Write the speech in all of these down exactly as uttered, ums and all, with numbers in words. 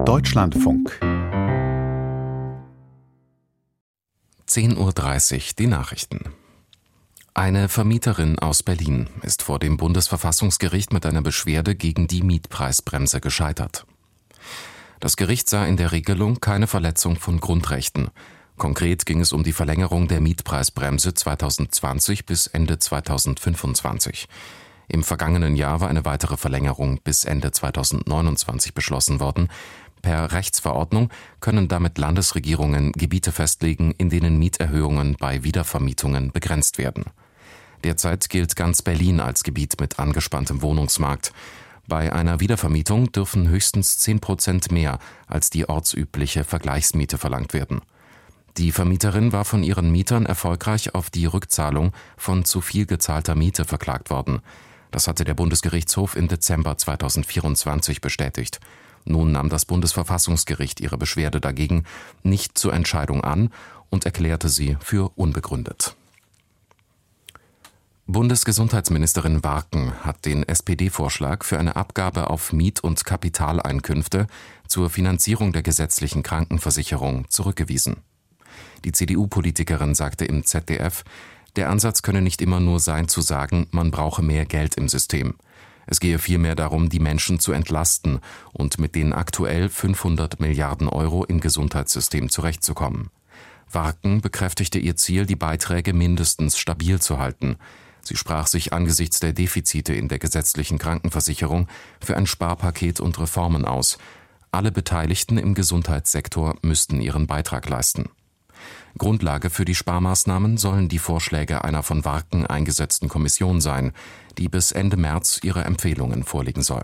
Deutschlandfunk. zehn Uhr dreißig, die Nachrichten. Eine Vermieterin aus Berlin ist vor dem Bundesverfassungsgericht mit einer Beschwerde gegen die Mietpreisbremse gescheitert. Das Gericht sah in der Regelung keine Verletzung von Grundrechten. Konkret ging es um die Verlängerung der Mietpreisbremse zweitausendzwanzig bis Ende zweitausendfünfundzwanzig. Im vergangenen Jahr war eine weitere Verlängerung bis Ende zweitausendneunundzwanzig beschlossen worden. Per Rechtsverordnung können damit Landesregierungen Gebiete festlegen, in denen Mieterhöhungen bei Wiedervermietungen begrenzt werden. Derzeit gilt ganz Berlin als Gebiet mit angespanntem Wohnungsmarkt. Bei einer Wiedervermietung dürfen höchstens zehn Prozent mehr als die ortsübliche Vergleichsmiete verlangt werden. Die Vermieterin war von ihren Mietern erfolgreich auf die Rückzahlung von zu viel gezahlter Miete verklagt worden. Das hatte der Bundesgerichtshof im Dezember zweitausendvierundzwanzig bestätigt. Nun nahm das Bundesverfassungsgericht ihre Beschwerde dagegen nicht zur Entscheidung an und erklärte sie für unbegründet. Bundesgesundheitsministerin Warken hat den S P D-Vorschlag für eine Abgabe auf Miet- und Kapitaleinkünfte zur Finanzierung der gesetzlichen Krankenversicherung zurückgewiesen. Die C D U-Politikerin sagte im Z D F, der Ansatz könne nicht immer nur sein, zu sagen, man brauche mehr Geld im System. Es gehe vielmehr darum, die Menschen zu entlasten und mit den aktuell fünfhundert Milliarden Euro im Gesundheitssystem zurechtzukommen. Warken bekräftigte ihr Ziel, die Beiträge mindestens stabil zu halten. Sie sprach sich angesichts der Defizite in der gesetzlichen Krankenversicherung für ein Sparpaket und Reformen aus. Alle Beteiligten im Gesundheitssektor müssten ihren Beitrag leisten. Grundlage für die Sparmaßnahmen sollen die Vorschläge einer von Warken eingesetzten Kommission sein, die bis Ende März ihre Empfehlungen vorlegen soll.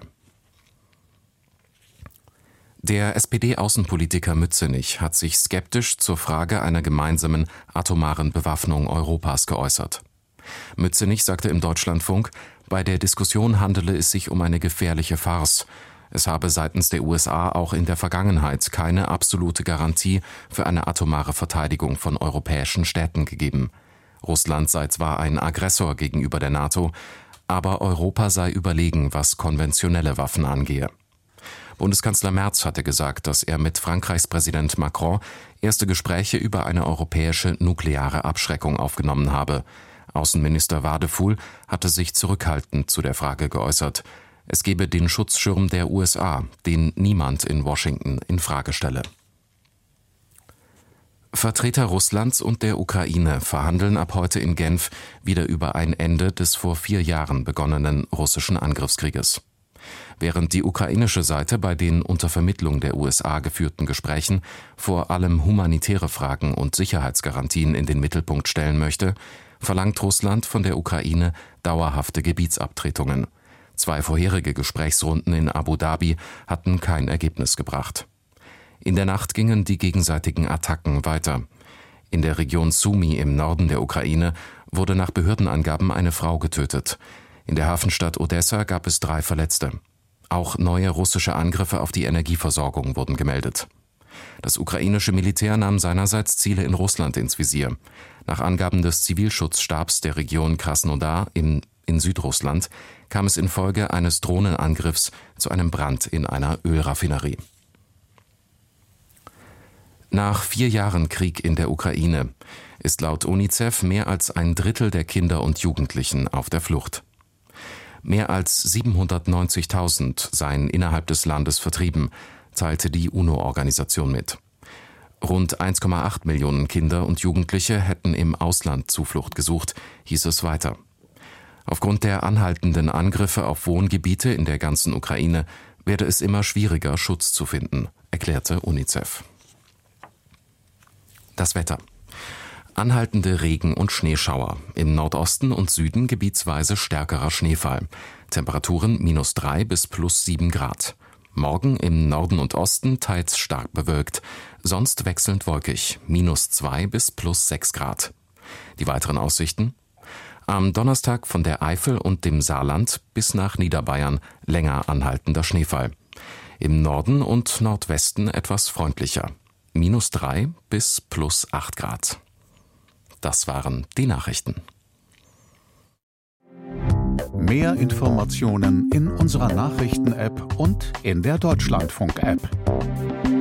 Der S P D-Außenpolitiker Mützenich hat sich skeptisch zur Frage einer gemeinsamen atomaren Bewaffnung Europas geäußert. Mützenich sagte im Deutschlandfunk, bei der Diskussion handele es sich um eine gefährliche Farce. Es habe seitens der U S A auch in der Vergangenheit keine absolute Garantie für eine atomare Verteidigung von europäischen Städten gegeben. Russland sei zwar ein Aggressor gegenüber der NATO, aber Europa sei überlegen, was konventionelle Waffen angehe. Bundeskanzler Merz hatte gesagt, dass er mit Frankreichs Präsident Macron erste Gespräche über eine europäische nukleare Abschreckung aufgenommen habe. Außenminister Wadefuhl hatte sich zurückhaltend zu der Frage geäußert. Es gebe den Schutzschirm der U S A, den niemand in Washington in Frage stelle. Vertreter Russlands und der Ukraine verhandeln ab heute in Genf wieder über ein Ende des vor vier Jahren begonnenen russischen Angriffskrieges. Während die ukrainische Seite bei den unter Vermittlung der U S A geführten Gesprächen vor allem humanitäre Fragen und Sicherheitsgarantien in den Mittelpunkt stellen möchte, verlangt Russland von der Ukraine dauerhafte Gebietsabtretungen. Zwei vorherige Gesprächsrunden in Abu Dhabi hatten kein Ergebnis gebracht. In der Nacht gingen die gegenseitigen Attacken weiter. In der Region Sumy im Norden der Ukraine wurde nach Behördenangaben eine Frau getötet. In der Hafenstadt Odessa gab es drei Verletzte. Auch neue russische Angriffe auf die Energieversorgung wurden gemeldet. Das ukrainische Militär nahm seinerseits Ziele in Russland ins Visier. Nach Angaben des Zivilschutzstabs der Region Krasnodar in, in Südrussland kam es infolge eines Drohnenangriffs zu einem Brand in einer Ölraffinerie. Nach vier Jahren Krieg in der Ukraine ist laut UNICEF mehr als ein Drittel der Kinder und Jugendlichen auf der Flucht. Mehr als siebenhundertneunzigtausend seien innerhalb des Landes vertrieben, teilte die UNO-Organisation mit. Rund eins Komma acht Millionen Kinder und Jugendliche hätten im Ausland Zuflucht gesucht, hieß es weiter. Aufgrund der anhaltenden Angriffe auf Wohngebiete in der ganzen Ukraine werde es immer schwieriger, Schutz zu finden, erklärte UNICEF. Das Wetter. Anhaltende Regen- und Schneeschauer. Im Nordosten und Süden gebietsweise stärkerer Schneefall. Temperaturen minus drei bis plus sieben Grad. Morgen im Norden und Osten teils stark bewölkt, sonst wechselnd wolkig, minus zwei bis plus sechs Grad. Die weiteren Aussichten? Am Donnerstag von der Eifel und dem Saarland bis nach Niederbayern länger anhaltender Schneefall. Im Norden und Nordwesten etwas freundlicher, minus drei bis plus acht Grad. Das waren die Nachrichten. Mehr Informationen in unserer Nachrichten-App und in der Deutschlandfunk-App.